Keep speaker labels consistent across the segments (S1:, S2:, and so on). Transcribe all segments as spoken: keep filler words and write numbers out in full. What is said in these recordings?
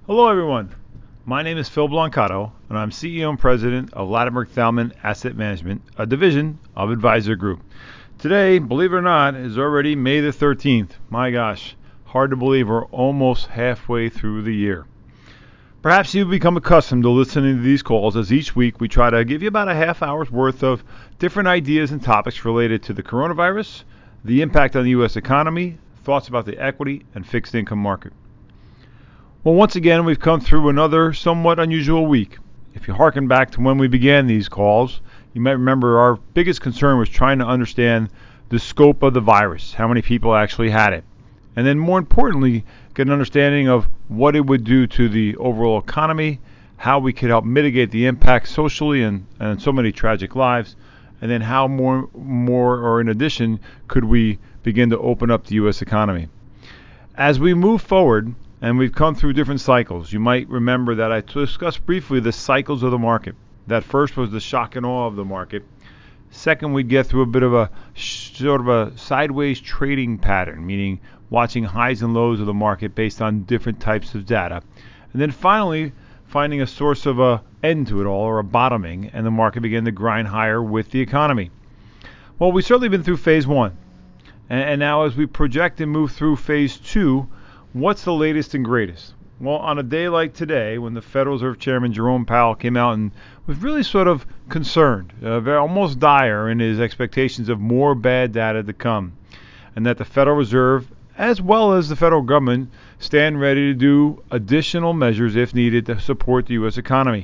S1: Hello, everyone. My name is Phil Blancato, and I'm C E O and President of Latimer Thalmann Asset Management, a division of Advisor Group. Today, believe it or not, is already May the thirteenth. My gosh, hard to believe we're almost halfway through the year. Perhaps you've become accustomed to listening to these calls, as each week we try to give you about a half hour's worth of different ideas and topics related to the coronavirus, the impact on the U S economy, thoughts about the equity and fixed income market. Well, once again, we've come through another somewhat unusual week. If you hearken back to when we began these calls, you might remember our biggest concern was trying to understand the scope of the virus, how many people actually had it, and then more importantly, get an understanding of what it would do to the overall economy, how we could help mitigate the impact socially and, and so many tragic lives, and then how more, more or in addition, could we begin to open up the U S economy. As we move forward, and we've come through different cycles. You might remember that I discussed briefly the cycles of the market. That first was the shock and awe of the market. Second, we'd get through a bit of a sort of a sideways trading pattern, meaning watching highs and lows of the market based on different types of data. And then finally, finding a source of a end to it all, or a bottoming, and the market began to grind higher with the economy. Well, we've certainly been through phase one. And, and now as we project and move through phase two, what's the latest and greatest? Well, on a day like today, when the Federal Reserve Chairman Jerome Powell came out and was really sort of concerned, uh, very, almost dire in his expectations of more bad data to come, and that the Federal Reserve, as well as the federal government, stand ready to do additional measures if needed to support the U S economy.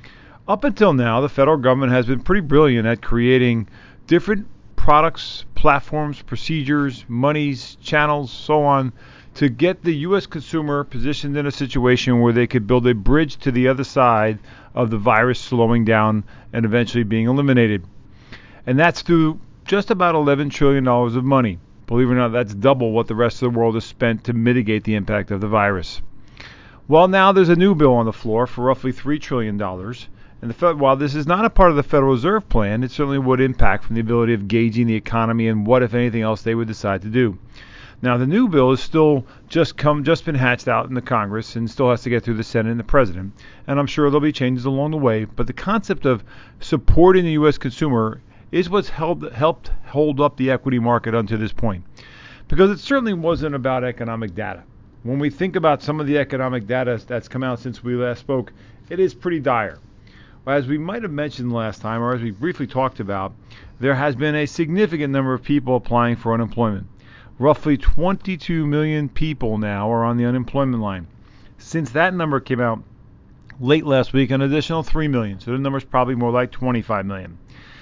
S1: Up until now, the federal government has been pretty brilliant at creating different products, platforms, procedures, monies, channels, so on, to get the U S consumer positioned in a situation where they could build a bridge to the other side of the virus slowing down and eventually being eliminated. And that's through just about eleven trillion dollars of money. Believe it or not, that's double what the rest of the world has spent to mitigate the impact of the virus. Well, now there's a new bill on the floor for roughly three trillion dollars. And the Fed, while this is not a part of the Federal Reserve plan, it certainly would impact from the ability of gauging the economy and what, if anything else, they would decide to do. Now, the new bill is still just come, just been hatched out in the Congress and still has to get through the Senate and the President. And I'm sure there'll be changes along the way. But the concept of supporting the U S consumer is what's held, helped hold up the equity market until this point. Because it certainly wasn't about economic data. When we think about some of the economic data that's come out since we last spoke, it is pretty dire. As we might have mentioned last time, or as we briefly talked about, there has been a significant number of people applying for unemployment. Roughly twenty-two million people now are on the unemployment line. Since that number came out late last week, an additional three million. So the number is probably more like twenty-five million.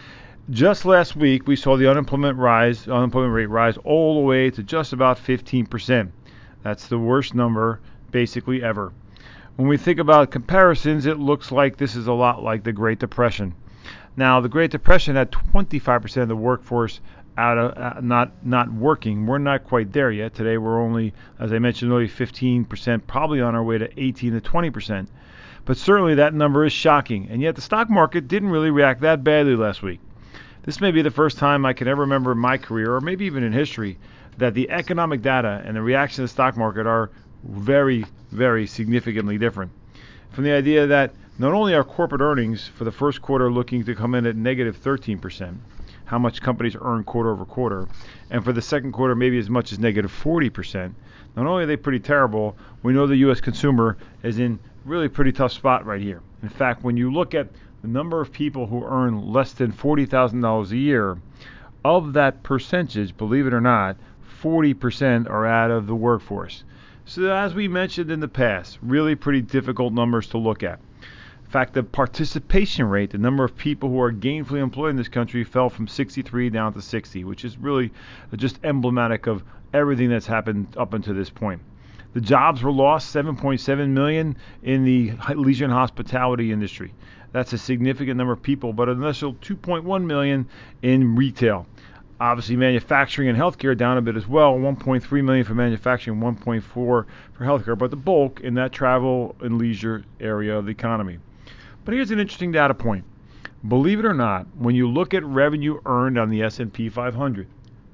S1: Just last week, we saw the unemployment rise, unemployment rate rise all the way to just about fifteen percent. That's the worst number basically ever. When we think about comparisons, it looks like this is a lot like the Great Depression. Now, the Great Depression had twenty-five percent of the workforce out of uh, not not working. We're not quite there yet. Today we're only, as I mentioned, only fifteen percent, probably on our way to eighteen to twenty percent. But certainly that number is shocking. And yet the stock market didn't really react that badly last week. This may be the first time I can ever remember in my career, or maybe even in history, that the economic data and the reaction of the stock market are very, very significantly different. From the idea that not only are corporate earnings for the first quarter looking to come in at negative thirteen percent, how much companies earn quarter over quarter, and for the second quarter maybe as much as negative forty percent. Not only are they pretty terrible, we know the U S consumer is in really pretty tough spot right here. In fact, when you look at the number of people who earn less than forty thousand dollars a year, of that percentage, believe it or not, forty percent are out of the workforce. So as we mentioned in the past, really pretty difficult numbers to look at. In fact, the participation rate, the number of people who are gainfully employed in this country, fell from sixty-three down to sixty, which is really just emblematic of everything that's happened up until this point. The jobs were lost, seven point seven million in the leisure and hospitality industry. That's a significant number of people, but an initial two point one million in retail. Obviously, manufacturing and healthcare down a bit as well, one point three million for manufacturing, one point four for healthcare, but the bulk in that travel and leisure area of the economy. But here's an interesting data point. Believe it or not, when you look at revenue earned on the S and P five hundred,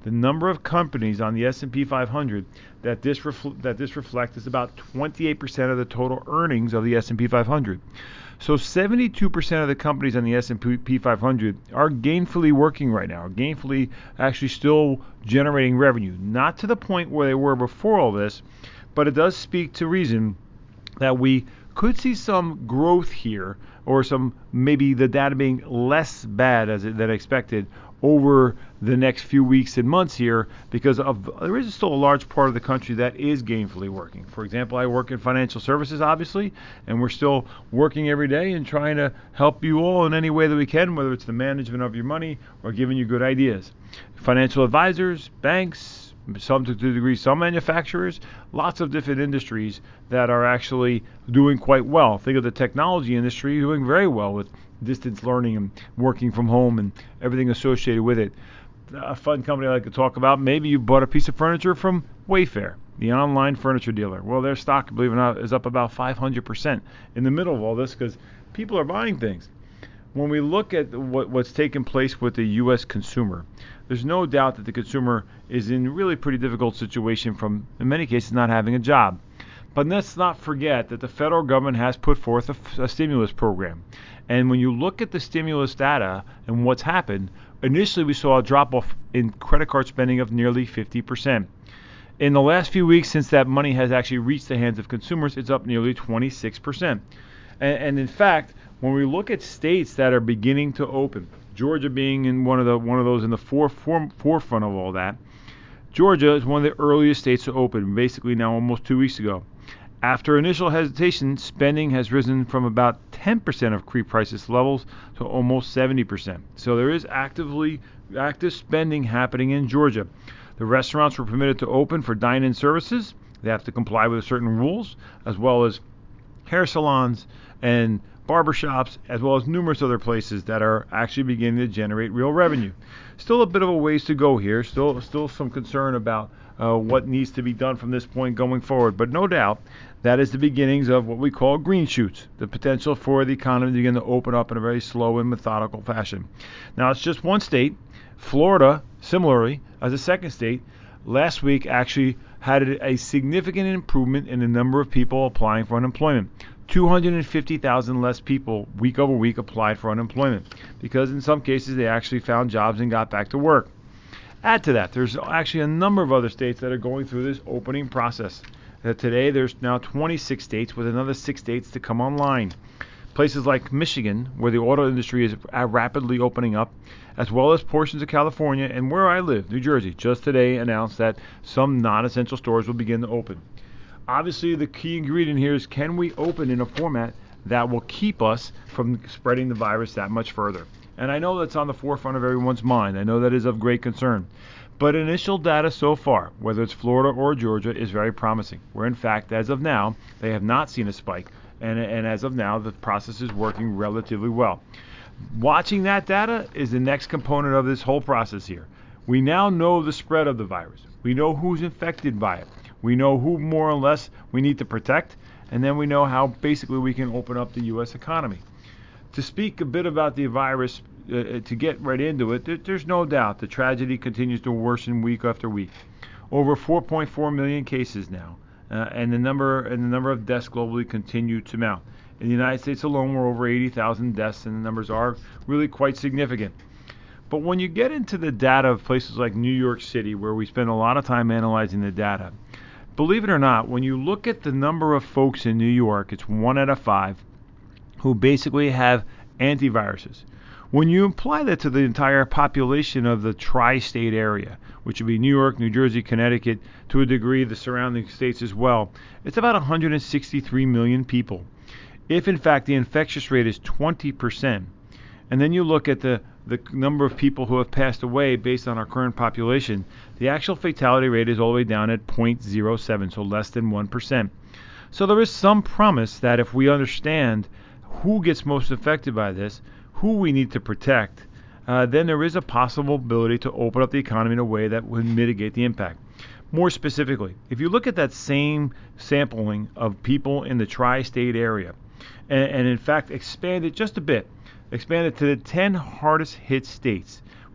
S1: the number of companies on the S and P five hundred that this refl- that this reflects is about twenty-eight percent of the total earnings of the S and P five hundred. So seventy-two percent of the companies on the S and P five hundred are gainfully working right now, are gainfully actually still generating revenue. Not to the point where they were before all this, but it does speak to reason that we could see some growth here, or some maybe the data being less bad as it, than expected over the next few weeks and months here, because of there is still a large part of the country that is gainfully working. For example, I work in financial services, obviously, and we're still working every day and trying to help you all in any way that we can, whether it's the management of your money or giving you good ideas. Financial advisors, banks, some to a degree, some manufacturers, lots of different industries that are actually doing quite well. Think of the technology industry doing very well with distance learning and working from home and everything associated with it. A fun company I like to talk about, maybe you bought a piece of furniture from Wayfair, the online furniture dealer. Well, their stock, believe it or not, is up about five hundred percent in the middle of all this because people are buying things. When we look at what, what's taken place with the U S consumer, there's no doubt that the consumer is in a really pretty difficult situation from, in many cases, not having a job. But let's not forget that the federal government has put forth a, a stimulus program. And when you look at the stimulus data and what's happened, initially we saw a drop-off in credit card spending of nearly fifty percent. In the last few weeks, since that money has actually reached the hands of consumers, it's up nearly twenty-six percent. And, and in fact, when we look at states that are beginning to open, Georgia being in one of the one of those in the fore, fore, forefront of all that, Georgia is one of the earliest states to open, basically now almost two weeks ago. After initial hesitation, spending has risen from about ten percent of pre-crisis levels to almost seventy percent. So there is actively active spending happening in Georgia. The restaurants were permitted to open for dine-in services. They have to comply with certain rules, as well as hair salons and barbershops, as well as numerous other places that are actually beginning to generate real revenue. Still a bit of a ways to go here. Still, still some concern about uh, what needs to be done from this point going forward. But no doubt, that is the beginnings of what we call green shoots, the potential for the economy to begin to open up in a very slow and methodical fashion. Now, it's just one state. Florida, similarly, as a second state, last week actually had a significant improvement in the number of people applying for unemployment. two hundred fifty thousand less people week over week applied for unemployment because in some cases they actually found jobs and got back to work. Add to that, there's actually a number of other states that are going through this opening process. Uh, today there's now twenty-six states with another six states to come online. Places like Michigan, where the auto industry is rapidly opening up, as well as portions of California and where I live, New Jersey, just today announced that some non-essential stores will begin to open. Obviously, the key ingredient here is, can we open in a format that will keep us from spreading the virus that much further? And I know that's on the forefront of everyone's mind. I know that is of great concern. But initial data so far, whether it's Florida or Georgia, is very promising, where in fact, as of now, they have not seen a spike. And, and as of now, the process is working relatively well. Watching that data is the next component of this whole process here. We now know the spread of the virus. We know who's infected by it. We know who more or less we need to protect, and then we know how basically we can open up the U S economy. To speak a bit about the virus, uh, to get right into it, there, there's no doubt the tragedy continues to worsen week after week. Over four point four million cases now, uh, and the number and the number of deaths globally continue to mount. In the United States alone, we're over eighty thousand deaths, and the numbers are really quite significant. But when you get into the data of places like New York City, where we spend a lot of time analyzing the data, believe it or not, when you look at the number of folks in New York, it's one out of five who basically have antiviruses. When you apply that to the entire population of the tri-state area, which would be New York, New Jersey, Connecticut, to a degree the surrounding states as well, it's about one hundred sixty-three million people. If in fact the infectious rate is twenty percent, and then you look at the, the number of people who have passed away based on our current population, the actual fatality rate is all the way down at zero point zero seven, so less than one percent. So there is some promise that if we understand who gets most affected by this, who we need to protect, uh, then there is a possible ability to open up the economy in a way that would mitigate the impact. More specifically, if you look at that same sampling of people in the tri-state area, and, and in fact expand it just a bit, expand it to the ten hardest hit states,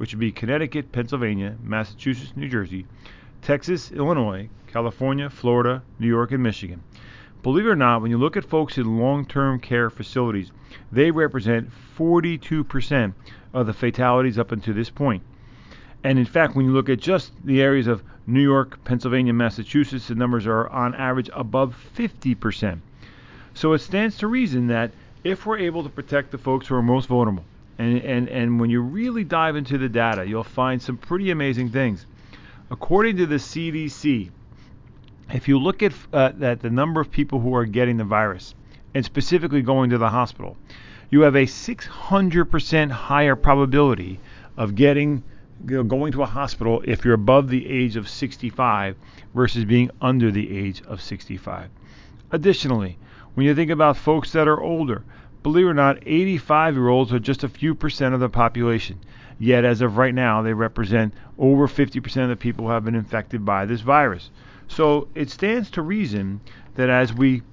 S1: which would be Connecticut, Pennsylvania, Massachusetts, New Jersey, Texas, Illinois, California, Florida, New York, and Michigan. Believe it or not, when you look at folks in long-term care facilities, they represent forty-two percent of the fatalities up until this point. And in fact, when you look at just the areas of New York, Pennsylvania, Massachusetts, the numbers are on average above fifty percent. So it stands to reason that if we're able to protect the folks who are most vulnerable, and, and, and when you really dive into the data, you'll find some pretty amazing things. According to the C D C, if you look at, uh, at the number of people who are getting the virus, and specifically going to the hospital, you have a six hundred percent higher probability of getting you know, going to a hospital if you're above the age of sixty-five versus being under the age of sixty-five. Additionally, when you think about folks that are older, believe it or not, eighty-five-year-olds are just a few percent of the population. Yet, as of right now, they represent over fifty percent of the people who have been infected by this virus. So it stands to reason that as we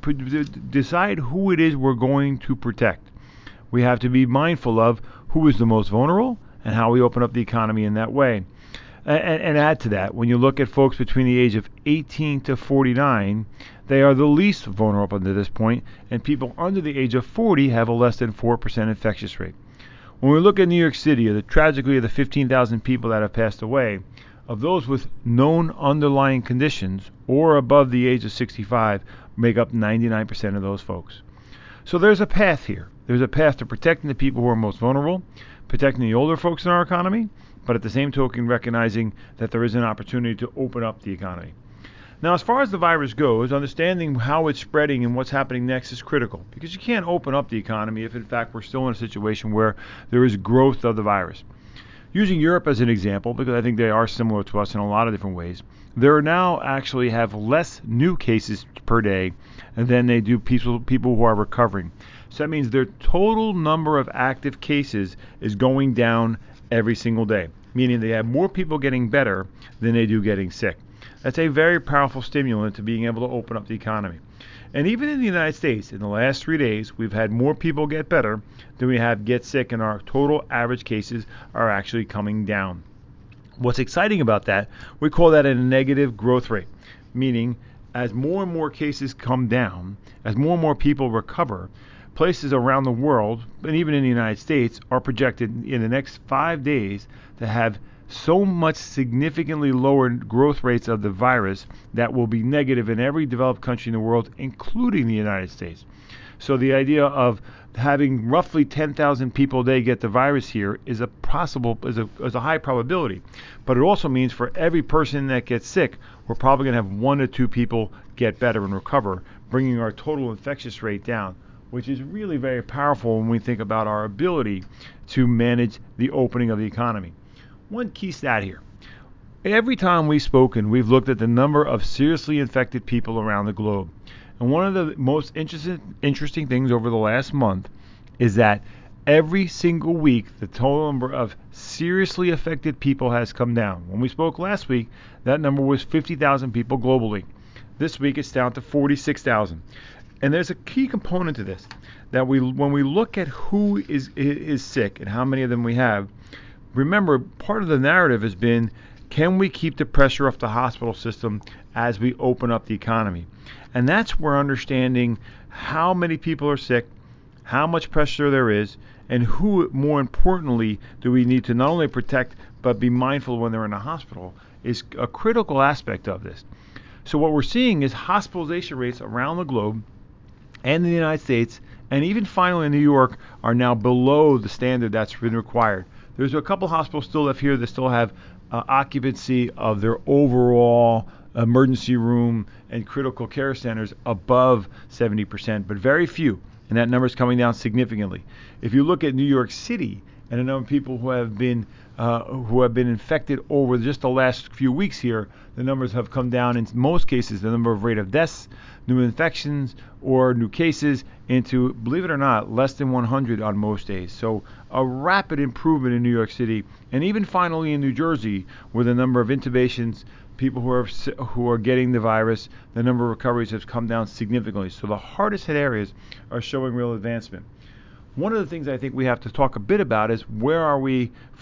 S1: decide who it is we're going to protect, we have to be mindful of who is the most vulnerable and how we open up the economy in that way. And, and add to that, when you look at folks between the age of eighteen to forty-nine, they are the least vulnerable up to this point, and people under the age of forty have a less than four percent infectious rate. When we look at New York City, the, tragically of the fifteen thousand people that have passed away, of those with known underlying conditions or above the age of sixty-five, make up ninety-nine percent of those folks. So there's a path here. There's a path to protecting the people who are most vulnerable, protecting the older folks in our economy, but at the same token recognizing that there is an opportunity to open up the economy. Now, as far as the virus goes, understanding how it's spreading and what's happening next is critical, because you can't open up the economy if in fact we're still in a situation where there is growth of the virus. Using Europe as an example, because I think they are similar to us in a lot of different ways, they now actually have less new cases per day than they do people, people who are recovering. So that means their total number of active cases is going down every single day, meaning they have more people getting better than they do getting sick. That's a very powerful stimulant to being able to open up the economy. And even in the United States, in the last three days, we've had more people get better than we have get sick, and our total average cases are actually coming down. What's exciting about that, we call that a negative growth rate, meaning as more and more cases come down, as more and more people recover, places around the world, and even in the United States, are projected in the next five days to have so much significantly lower growth rates of the virus that will be negative in every developed country in the world, including the United States. So the idea of having roughly ten thousand people a day get the virus here is a possible, is a, is a high probability. But it also means for every person that gets sick, we're probably going to have one to two people get better and recover, bringing our total infectious rate down, which is really very powerful when we think about our ability to manage the opening of the economy. One key stat here. Every time we've spoken, we've looked at the number of seriously infected people around the globe. And one of the most interesting, interesting things over the last month is that every single week, the total number of seriously affected people has come down. When we spoke last week, that number was fifty thousand people globally. This week, it's down to forty-six thousand. And there's a key component to this, that we, when we look at who is is sick and how many of them we have, remember, part of the narrative has been, can we keep the pressure off the hospital system as we open up the economy? And that's where understanding how many people are sick, how much pressure there is, and who, more importantly, do we need to not only protect but be mindful when they're in a hospital is a critical aspect of this. So what we're seeing is hospitalization rates around the globe and in the United States, and even finally in New York, are now below the standard that's been required. There's a couple hospitals still left here that still have uh, occupancy of their overall emergency room and critical care centers above seventy percent, but very few, and that number is coming down significantly. If you look at New York City and the number of people who have been uh, who have been infected over just the last few weeks here, the numbers have come down in most cases, the number of rate of deaths, new infections, or new cases into, believe it or not, less than one hundred on most days. So a rapid improvement in New York City, and even finally in New Jersey, where the number of intubations, people who are who are getting the virus, the number of recoveries has come down significantly. So the hardest hit areas are showing real advancement. One of the things I think we have to talk a bit about is where are we from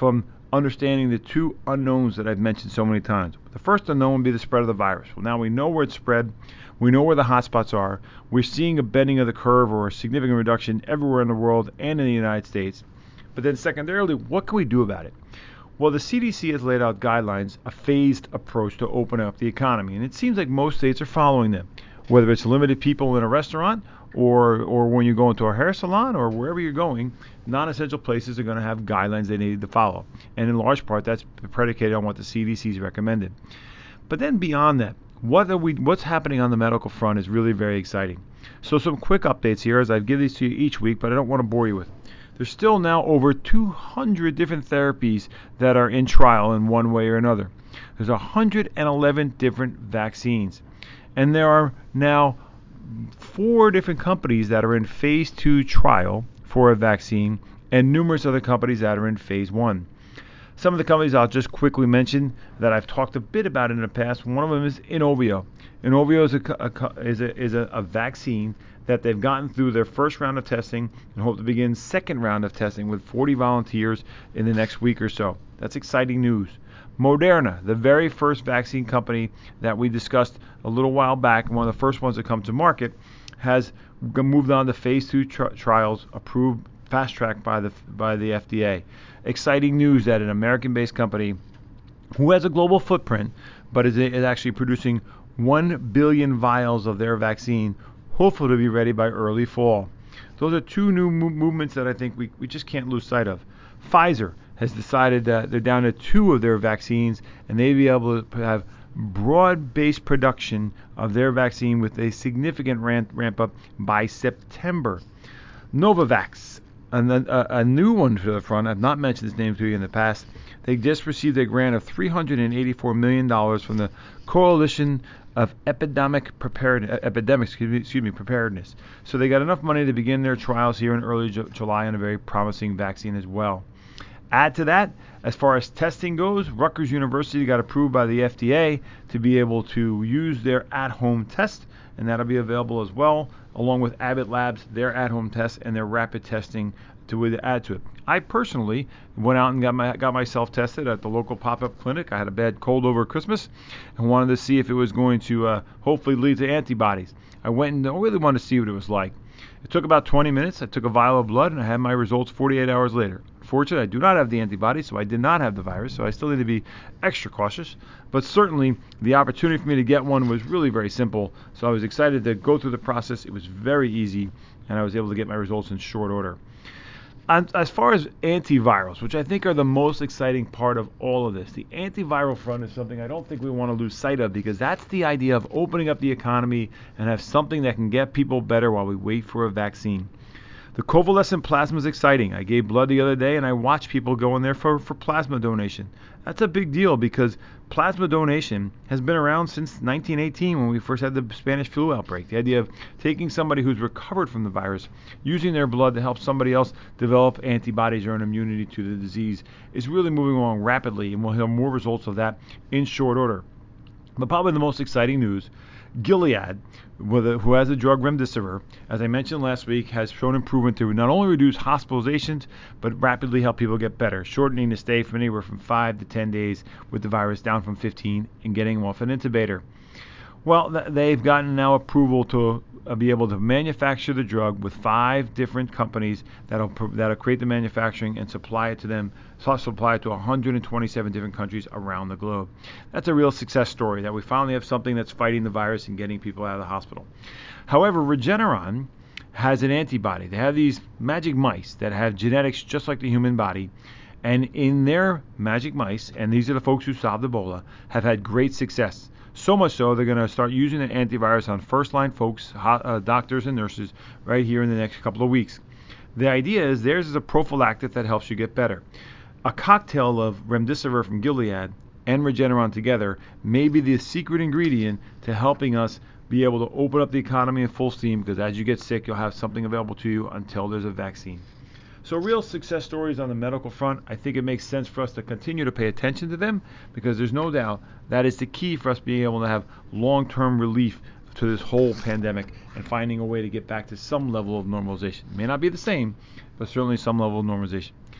S1: understanding the two unknowns that I've mentioned so many times. The first unknown would be the spread of the virus. Well, now we know where it's spread. We know where the hotspots are. We're seeing a bending of the curve or a significant reduction everywhere in the world and in the United States. But then secondarily, what can we do about it? Well, the C D C has laid out guidelines, a phased approach to open up the economy, and it seems like most states are following them. Whether it's limited people in a restaurant or or when you go into a hair salon or wherever you're going, non-essential places are going to have guidelines they need to follow. And in large part, that's predicated on what the C D C's recommended. But then beyond that, what are we, what's happening on the medical front is really very exciting. So some quick updates here as I give these to you each week, but I don't want to bore you with. There's still now over two hundred different therapies that are in trial in one way or another. There's one hundred eleven different vaccines. And there are now four different companies that are in phase two trial for a vaccine and numerous other companies that are in phase one. Some of the companies I'll just quickly mention that I've talked a bit about in the past. One of them is Inovio. Inovio is a, a, is a, is a, a vaccine that they've gotten through their first round of testing and hope to begin second round of testing with forty volunteers in the next week or so. That's exciting news. Moderna, the very first vaccine company that we discussed a little while back, one of the first ones to come to market, has moved on to phase two tri- trials, approved fast track by the by the F D A. Exciting news that an American-based company who has a global footprint, but is, is actually producing one billion vials of their vaccine, hopefully to be ready by early fall. Those are two new mo- movements that I think we, we just can't lose sight of. Pfizer has decided that they're down to two of their vaccines, and they'll be able to have broad-based production of their vaccine with a significant ramp, ramp up by September. Novavax, a, a, a new one to the front. I've not mentioned this name to you in the past. They just received a grant of three hundred eighty-four million dollars from the Coalition of Epidemic Preparedness, epidemics, excuse me, excuse me, preparedness. So they got enough money to begin their trials here in early Ju- July on a very promising vaccine as well. Add to that, as far as testing goes, Rutgers University got approved by the F D A to be able to use their at-home test, and that'll be available as well, along with Abbott Labs, their at-home test, and their rapid testing to add to it. I personally went out and got my got myself tested at the local pop-up clinic. I had a bad cold over Christmas and wanted to see if it was going to uh, hopefully lead to antibodies. I went and really wanted to see what it was like. It took about twenty minutes. I took a vial of blood and I had my results forty-eight hours later. Fortunately, I do not have the antibodies, so I did not have the virus, so I still need to be extra cautious. But certainly, the opportunity for me to get one was really very simple, so I was excited to go through the process. It was very easy, and I was able to get my results in short order. As far as antivirals, which I think are the most exciting part of all of this, the antiviral front is something I don't think we want to lose sight of, because that's the idea of opening up the economy and have something that can get people better while we wait for a vaccine. The convalescent plasma is exciting. I gave blood the other day and I watched people go in there for, for plasma donation. That's a big deal because plasma donation has been around since nineteen eighteen when we first had the Spanish flu outbreak. The idea of taking somebody who's recovered from the virus, using their blood to help somebody else develop antibodies or an immunity to the disease is really moving along rapidly, and we'll have more results of that in short order. But probably the most exciting news, Gilead, who has the drug remdesivir, as I mentioned last week, has shown improvement to not only reduce hospitalizations, but rapidly help people get better, shortening the stay from anywhere from five to ten days with the virus down from fifteen and getting them off an intubator. Well, they've gotten now approval to be able to manufacture the drug with five different companies that'll that'll create the manufacturing and supply it to them, supply it to one hundred twenty-seven different countries around the globe. That's a real success story that we finally have something that's fighting the virus and getting people out of the hospital. However, Regeneron has an antibody. They have these magic mice that have genetics just like the human body. And in their magic mice, and these are the folks who solved Ebola, have had great success. So much so, they're going to start using an antivirus on first-line folks, uh, doctors and nurses, right here in the next couple of weeks. The idea is theirs is a prophylactic that helps you get better. A cocktail of remdesivir from Gilead and Regeneron together may be the secret ingredient to helping us be able to open up the economy in full steam, because as you get sick, you'll have something available to you until there's a vaccine. So real success stories on the medical front. I think it makes sense for us to continue to pay attention to them, because there's no doubt that is the key for us being able to have long-term relief to this whole pandemic and finding a way to get back to some level of normalization. It may not be the same, but certainly some level of normalization.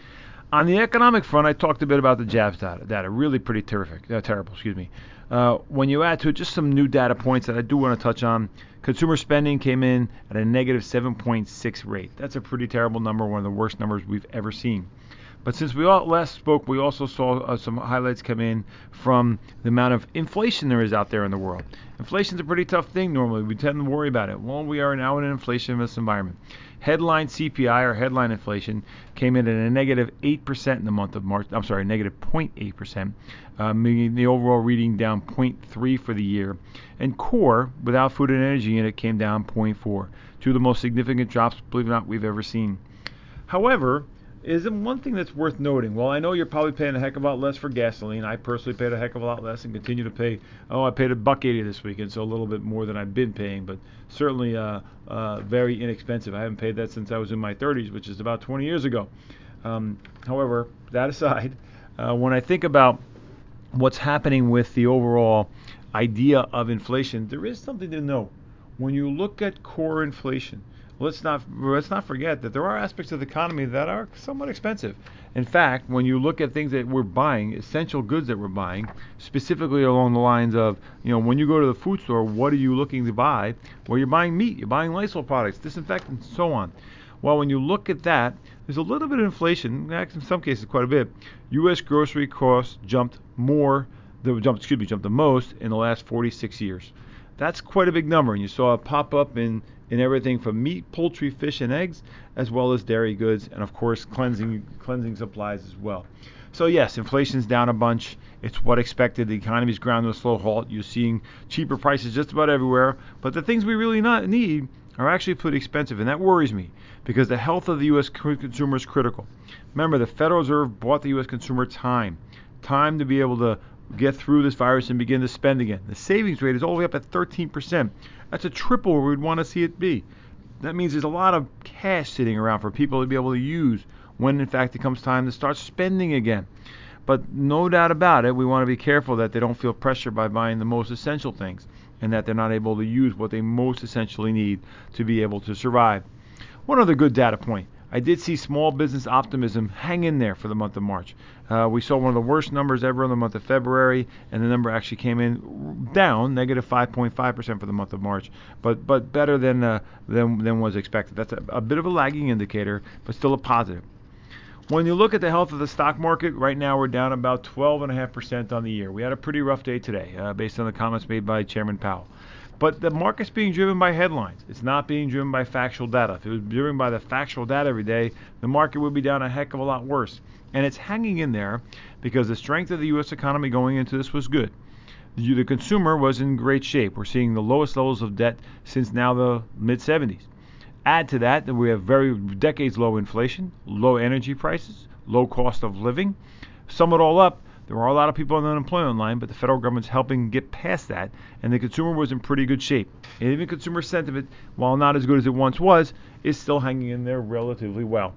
S1: On the economic front, I talked a bit about the jobs data. Data really pretty terrific, uh, terrible. Excuse me. Uh, when you add to it just some new data points that I do want to touch on, consumer spending came in at a negative seven point six rate. That's a pretty terrible number, one of the worst numbers we've ever seen. But since we all last spoke, we also saw uh, some highlights come in from the amount of inflation there is out there in the world. Inflation's a pretty tough thing normally. We tend to worry about it. Well, we are now in an inflationist environment. Headline C P I, or headline inflation, came in at a negative eight percent in the month of March. I'm sorry, negative zero point eight percent, uh, meaning the overall reading down zero point three for the year. And core, without food and energy in it, came down zero point four. Two of the most significant drops, believe it or not, we've ever seen. However, is one thing that's worth noting. Well, I know you're probably paying a heck of a lot less for gasoline. I personally paid a heck of a lot less and continue to pay. Oh, I paid a buck eighty this weekend, so a little bit more than I've been paying, but certainly uh, uh, very inexpensive. I haven't paid that since I was in my thirties, which is about twenty years ago. Um, however, that aside, uh, when I think about what's happening with the overall idea of inflation, there is something to know. When you look at core inflation, let's not let's not forget that there are aspects of the economy that are somewhat expensive. In fact, when you look at things that we're buying, essential goods that we're buying, specifically along the lines of, you know, when you go to the food store, what are you looking to buy? Well, you're buying meat, you're buying Lysol products, disinfectants, and so on. Well, when you look at that, there's a little bit of inflation, in some cases quite a bit. U S grocery costs jumped more, the jumped, excuse me, jumped the most in the last forty-six years. That's quite a big number, and you saw it pop up in, in everything from meat, poultry, fish, and eggs, as well as dairy goods, and of course cleansing cleansing supplies as well. So yes, inflation's down a bunch. It's what expected. The economy's ground to a slow halt. You're seeing cheaper prices just about everywhere, but the things we really not need are actually pretty expensive, and that worries me because the health of the U S consumer is critical. Remember, the Federal Reserve bought the U S consumer time, time to be able to get through this virus and begin to spend again. The savings rate is all the way up at thirteen percent. That's a triple where we'd want to see it be. That means there's a lot of cash sitting around for people to be able to use when in fact it comes time to start spending again. But no doubt about it, we want to be careful that they don't feel pressure by buying the most essential things and that they're not able to use what they most essentially need to be able to survive. One other good data point. I did see small business optimism hang in there for the month of March. Uh, we saw one of the worst numbers ever in the month of February, and the number actually came in down, negative five point five percent for the month of March, but but better than uh, than, than was expected. That's a, a bit of a lagging indicator, but still a positive. When you look at the health of the stock market, right now we're down about twelve point five percent on the year. We had a pretty rough day today, uh, based on the comments made by Chairman Powell. But the market's being driven by headlines. It's not being driven by factual data. If it was driven by the factual data every day, the market would be down a heck of a lot worse. And it's hanging in there because the strength of the U S economy going into this was good. The, the consumer was in great shape. We're seeing the lowest levels of debt since now the mid seventies. Add to that that we have very decades low inflation, low energy prices, low cost of living. Sum it all up, there are a lot of people on the unemployment line, but the federal government's helping get past that, and the consumer was in pretty good shape. And even consumer sentiment, while not as good as it once was, is still hanging in there relatively well.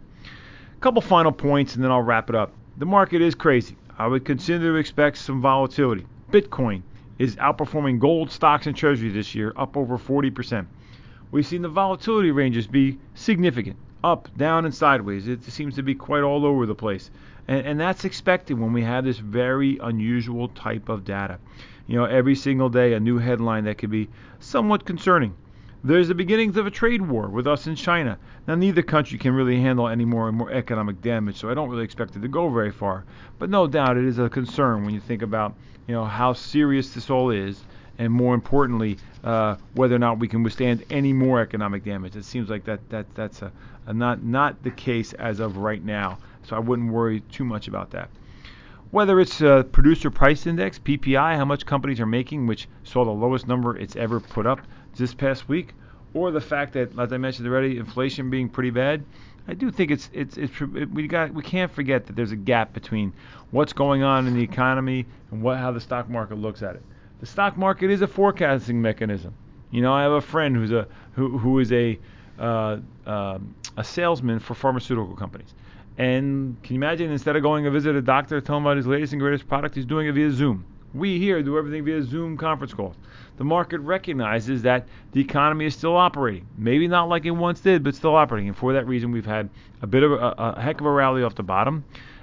S1: A couple final points, and then I'll wrap it up. The market is crazy. I would consider to expect some volatility. Bitcoin is outperforming gold, stocks, and treasury this year, up over forty percent. We've seen the volatility ranges be significant, up, down, and sideways. It seems to be quite all over the place. And, and that's expected when we have this very unusual type of data. You know, every single day a new headline that could be somewhat concerning. There's the beginnings of a trade war with us and China. Now, neither country can really handle any more and more economic damage, so I don't really expect it to go very far. But no doubt it is a concern when you think about, you know, how serious this all is, and more importantly, uh, whether or not we can withstand any more economic damage. It seems like that, that that's a, a not not the case as of right now, so I wouldn't worry too much about that. Whether it's uh, producer price index, P P I, how much companies are making, which saw the lowest number it's ever put up this past week, or the fact that, as I mentioned already, inflation being pretty bad, I do think it's it's it's it, we got we can't forget that there's a gap between what's going on in the economy and what how the stock market looks at it. The stock market is a forecasting mechanism. You know, I have a friend who's a who who is a uh, uh, a salesman for pharmaceutical companies. And can you imagine, instead of going to visit a doctor, tell him about his latest and greatest product, he's doing it via Zoom. We here do everything via Zoom conference calls. The market recognizes that the economy is still operating. Maybe not like it once did, but still operating. And for that reason, we've had a bit of a, a heck of a rally off the bottom.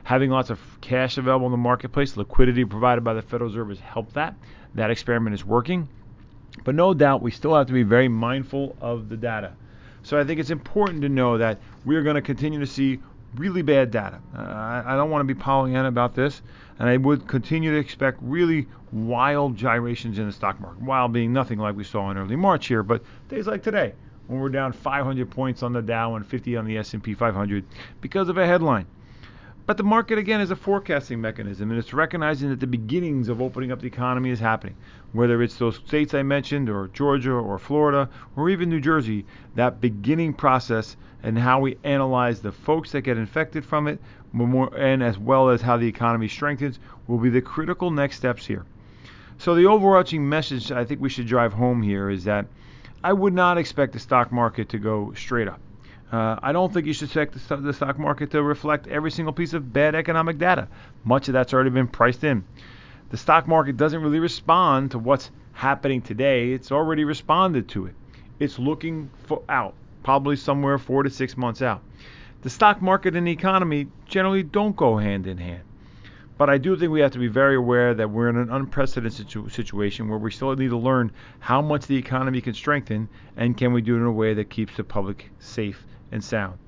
S1: Having lots of cash available in the marketplace, liquidity provided by the Federal Reserve has helped that. That experiment is working. But no doubt we still have to be very mindful of the data. So I think it's important to know that we're going to continue to see really bad data. Uh, I, I don't want to be Pollyanna about this, and I would continue to expect really wild gyrations in the stock market, wild being nothing like we saw in early March here, but days like today, when we're down five hundred points on the Dow and fifty on the S and P five hundred because of a headline. But the market, again, is a forecasting mechanism, and it's recognizing that the beginnings of opening up the economy is happening. Whether it's those states I mentioned, or Georgia, or Florida, or even New Jersey, that beginning process and how we analyze the folks that get infected from it, more, and as well as how the economy strengthens, will be the critical next steps here. So the overarching message I think we should drive home here is that I would not expect the stock market to go straight up. Uh, I don't think you should expect the, the stock market to reflect every single piece of bad economic data. Much of that's already been priced in. The stock market doesn't really respond to what's happening today. It's already responded to it. It's looking for out, probably somewhere four to six months out. The stock market and the economy generally don't go hand in hand. But I do think we have to be very aware that we're in an unprecedented situ- situation where we still need to learn how much the economy can strengthen, and can we do it in a way that keeps the public safe and sound.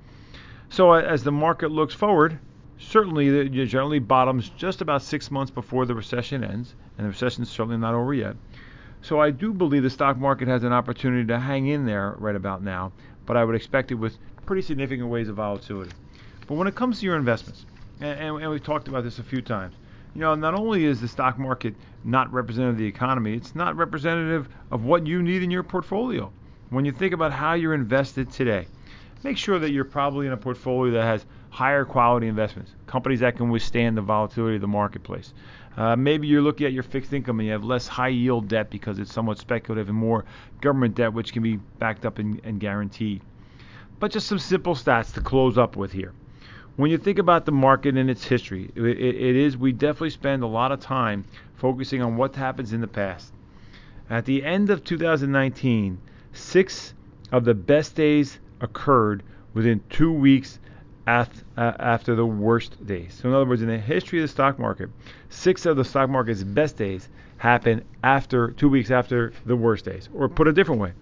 S1: So uh, as the market looks forward, certainly it generally bottoms just about six months before the recession ends, and the recession is certainly not over yet. So I do believe the stock market has an opportunity to hang in there right about now, but I would expect it with pretty significant ways of volatility. But when it comes to your investments, and, and, and we've talked about this a few times, you know, not only is the stock market not representative of the economy, it's not representative of what you need in your portfolio. When you think about how you're invested today, make sure that you're probably in a portfolio that has higher quality investments, companies that can withstand the volatility of the marketplace. Uh, maybe you're looking at your fixed income and you have less high yield debt because it's somewhat speculative, and more government debt which can be backed up and, and guaranteed. But just some simple stats to close up with here. When you think about the market and its history, it, it, it is we definitely spend a lot of time focusing on what happens in the past. At the end of two thousand nineteen, six of the best days occurred within two weeks after, uh, after the worst days. So in other words, in the history of the stock market, six of the stock market's best days happened after two weeks after the worst days. Or put a different way,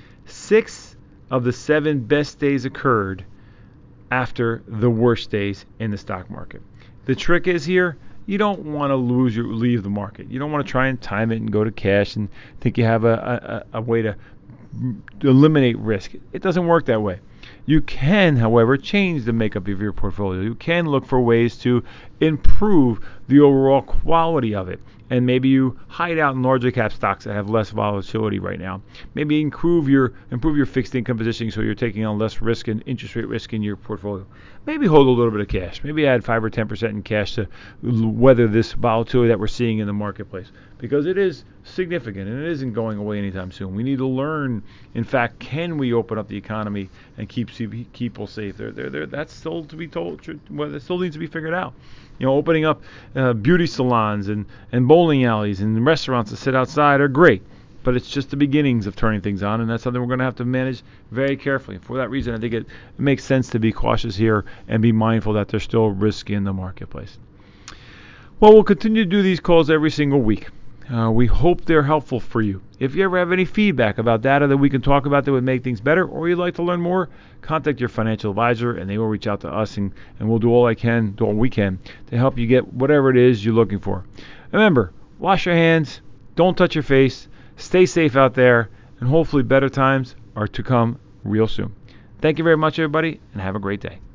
S1: six of the seven best days occurred after the worst days in the stock market. The trick is here, you don't want to lose your leave the market. You don't want to try and time it and go to cash and think you have a, a, a way to eliminate risk. It doesn't work that way. You can, however, change the makeup of your portfolio. You can look for ways to improve the overall quality of it. And maybe you hide out in larger cap stocks that have less volatility right now. Maybe improve your improve your fixed income positioning so you're taking on less risk and interest rate risk in your portfolio. Maybe hold a little bit of cash. Maybe add five or ten percent in cash to weather this volatility that we're seeing in the marketplace, because it is significant and it isn't going away anytime soon. We need to learn, in fact, can we open up the economy and keep keep people safe? They're, they're, they're, that's still to be told. Well, that still needs to be figured out. You know, opening up uh, beauty salons and, and bowling alleys and restaurants to sit outside are great, but it's just the beginnings of turning things on, and that's something we're going to have to manage very carefully. For that reason, I think it, it makes sense to be cautious here and be mindful that there's still risk in the marketplace. Well, we'll continue to do these calls every single week. Uh, we hope they're helpful for you. If you ever have any feedback about data that we can talk about that would make things better, or you'd like to learn more, contact your financial advisor and they will reach out to us, and, and we'll do all I can, do all we can to help you get whatever it is you're looking for. Remember, wash your hands, don't touch your face, stay safe out there, and hopefully better times are to come real soon. Thank you very much, everybody, and have a great day.